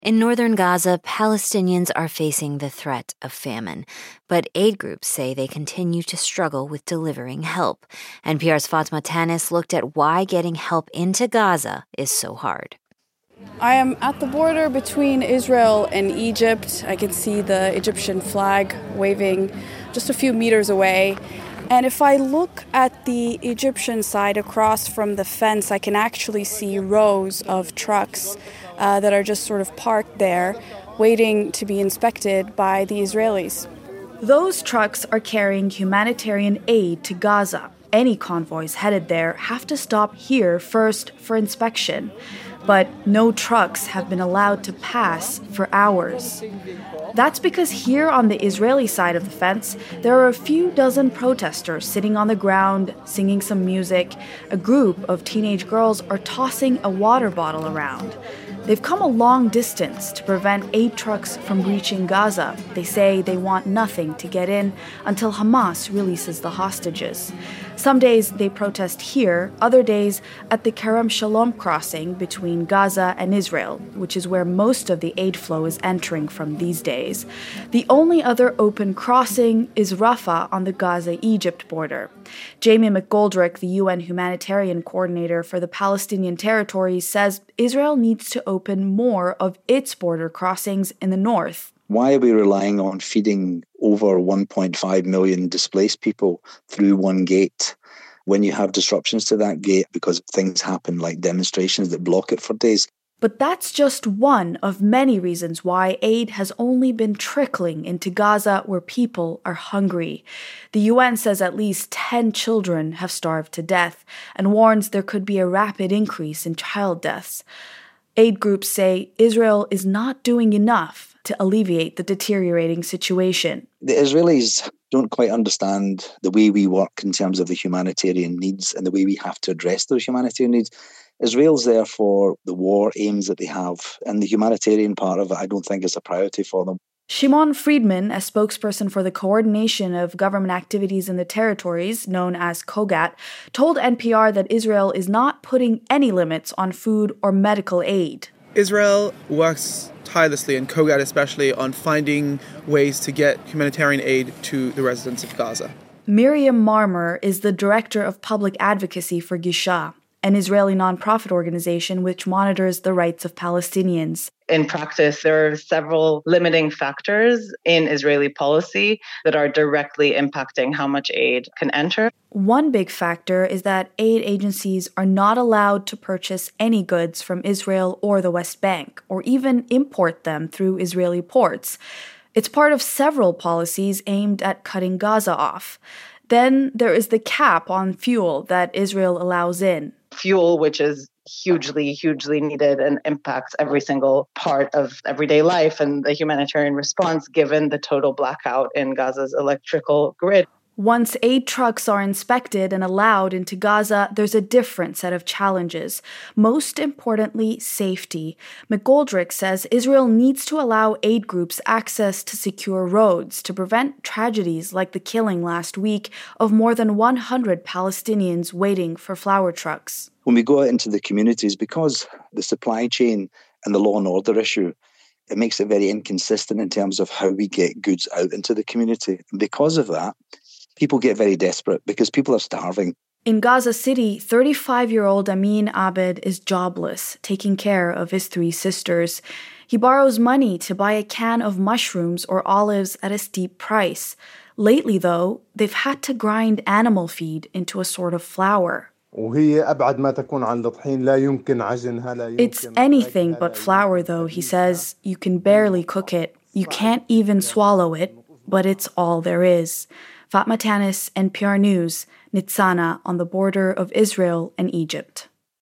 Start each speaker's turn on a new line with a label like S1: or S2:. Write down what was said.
S1: In northern Gaza, Palestinians are facing the threat of famine, but aid groups say they continue to struggle with delivering help. NPR's Fatma Tanis looked at why getting help into Gaza is so hard.
S2: I am at the border between Israel and Egypt. I can see the Egyptian flag waving just a few meters away. And if I look at the Egyptian side across from the fence, I can actually see rows of trucks that are just sort of parked there, waiting to be inspected by the Israelis.
S3: Those trucks are carrying humanitarian aid to Gaza. Any convoys headed there have to stop here first for inspection. But no trucks have been allowed to pass for hours. That's because here on the Israeli side of the fence, there are a few dozen protesters sitting on the ground, singing some music. A group of teenage girls are tossing a water bottle around. They've come a long distance to prevent aid trucks from reaching Gaza. They say they want nothing to get in until Hamas releases the hostages. Some days they protest here, other days at the Kerem Shalom crossing between Gaza and Israel, which is where most of the aid flow is entering from these days. The only other open crossing is Rafah on the Gaza-Egypt border. Jamie McGoldrick, the UN humanitarian coordinator for the Palestinian territories, says Israel needs to open more of its border crossings in the north.
S4: Why are we relying on feeding over 1.5 million displaced people through one gate when you have disruptions to that gate because things happen like demonstrations that block it for days?
S3: But that's just one of many reasons why aid has only been trickling into Gaza where people are hungry. The UN says at least 10 children have starved to death and warns there could be a rapid increase in child deaths. Aid groups say Israel is not doing enough to alleviate the deteriorating situation.
S4: The Israelis don't quite understand the way we work in terms of the humanitarian needs and the way we have to address those humanitarian needs. Israel's there for the war aims that they have, and the humanitarian part of it I don't think is a priority for them.
S3: Shimon Friedman, a spokesperson for the Coordination of Government Activities in the Territories, known as COGAT, told NPR that Israel is not putting any limits on food or medical aid.
S5: Israel works tirelessly, and COGAT especially, on finding ways to get humanitarian aid to the residents of Gaza.
S3: Miriam Marmer is the director of public advocacy for Gisha, an Israeli nonprofit organization which monitors the rights of Palestinians.
S6: In practice, there are several limiting factors in Israeli policy that are directly impacting how much aid can enter.
S3: One big factor is that aid agencies are not allowed to purchase any goods from Israel or the West Bank, or even import them through Israeli ports. It's part of several policies aimed at cutting Gaza off. Then there is the cap on fuel that Israel allows in.
S6: Fuel, which is hugely needed and impacts every single part of everyday life and the humanitarian response given the total blackout in Gaza's electrical grid.
S3: Once aid trucks are inspected and allowed into Gaza, there's a different set of challenges. Most importantly, safety. McGoldrick says Israel needs to allow aid groups access to secure roads to prevent tragedies like the killing last week of more than 100 Palestinians waiting for flour trucks.
S4: When we go out into the communities, because the supply chain and the law and order issue, it makes it very inconsistent in terms of how we get goods out into the community. And because of that, people get very desperate because people are starving.
S3: In Gaza City, 35-year-old Amin Abed is jobless, taking care of his 3 sisters. He borrows money to buy a can of mushrooms or olives at a steep price. Lately, though, they've had to grind animal feed into a sort of flour. It's anything but flour, though, he says. You can barely cook it. You can't even swallow it, but it's all there is. Fatma Tanis, NPR News, Nitzana on the border of Israel and Egypt.